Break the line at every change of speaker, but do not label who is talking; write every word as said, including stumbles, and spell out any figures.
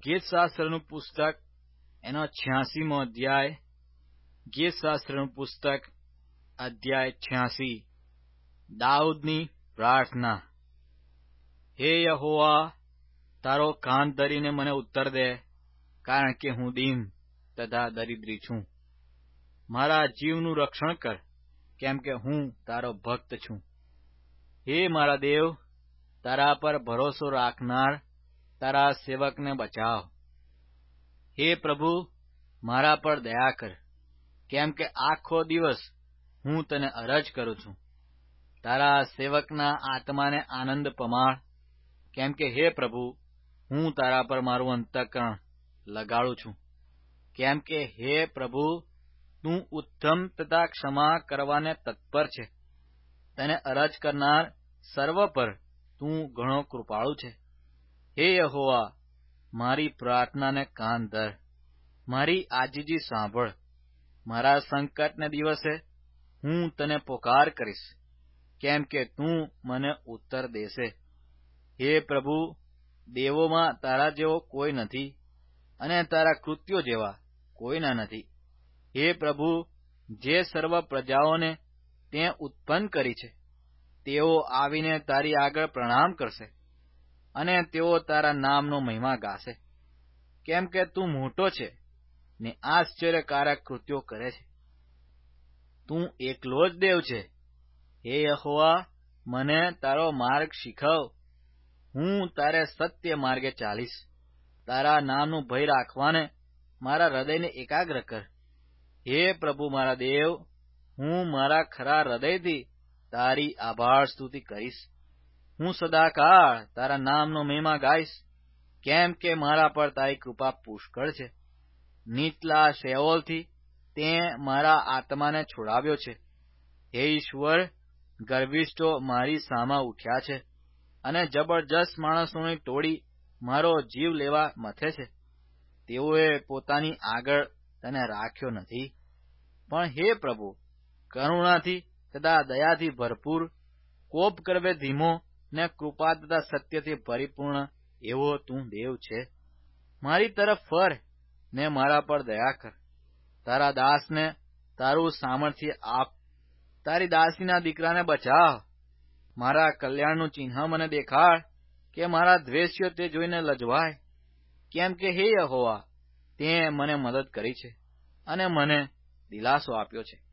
ગીતશાસ્ત્રનું પુસ્તક એનો છ્યાસીમો અધ્યાય. ગીતશાસ્ત્રનું પુસ્તક અધ્યાય છ્યાસી. દાઉદની પ્રાર્થના. હે યહોવા, તારો કાન ધરીને મને ઉત્તર દે, કારણ કે હું દીન તથા દરિદ્રી છું. મારા જીવનું રક્ષણ કર, કેમ કે હું તારો ભક્ત છું. હે મારા દેવ, તારા પર ભરોસો રાખનાર તારા સેવકને બચાવ. હે પ્રભુ, મારા પર દયા કર, કેમ કે આખો દિવસ હું તને અરજ કરું છું. તારા સેવકના આત્માને આનંદ પમાડ, કેમ કે હે પ્રભુ, હું તારા પર મારું અંતઃકરણ લગાડું છું. કેમ કે હે પ્રભુ, તું ઉત્તમ તથા ક્ષમા કરવાને તત્પર છે. તને અરજ કરનાર સર્વ પર તું ઘણો કૃપાળુ છે. હે યહોવા, મારી પ્રાર્થનાને કાન ધર, મારી આજીજી સાંભળ. મારા સંકટને દિવસે હું તને પોકાર કરીશ, કેમ કે તું મને ઉત્તર દેશે. હે પ્રભુ, દેવોમાં તારા જેવો કોઈ નથી, અને તારા કૃત્યો જેવા કોઈના નથી. હે પ્રભુ, જે સર્વ પ્રજાઓને તે ઉત્પન્ન કરી છે, તેઓ આવીને તારી આગળ પ્રણામ કરશે, અને તેઓ તારા નામનો મહિમા ગાશે. કેમ કે તું મોટો છે ને આશ્ચર્યકારક કૃત્યો કરે છે. તું એકલો જ દેવ છે. હે યહોવા, મને તારો માર્ગ શીખવ. હું તારે સત્ય માર્ગે ચાલીશ. તારા નામનું ભય રાખવાને મારા હૃદયને એકાગ્ર કર. હે પ્રભુ મારા દેવ, હું મારા ખરા હૃદયથી તારી આભાર સ્તુતિ કરીશ. હું સદાકાળ તારા નામનો મહિમા ગાઈશ, કેમ કે મારા પર તારી કૃપા પુષ્કળ છે. નીચલા શેઓલથી તે મારા આત્માને છોડાવ્યો છે. હે ઈશ્વર, ગર્વિષ્ઠો મારી સામા ઉઠ્યા છે, અને જબરજસ્ત માણસોની ટોળી મારો જીવ લેવા મથે છે. તેઓએ પોતાની આગળ તને રાખ્યો નથી. પણ હે પ્રભુ, કરુણાથી તથા દયાથી ભરપૂર, કોપ કરવે ધીમો, ને કૃપા તથા સત્યથી પરિપૂર્ણ એવો તું દેવ છે. મારી તરફ ફર ને મારા પર દયા કર. તારા દાસને તારું સામર્થ્ય આપ. તારી દાસીના દીકરાને બચાવ. મારા કલ્યાણનું ચિહ્ન મને દેખાડ, કે મારા દ્વેષ્યો તે જોઈને લજવાય. કેમ કે હે યહોવા, તે મને મદદ કરી છે, અને મને દિલાસો આપ્યો છે.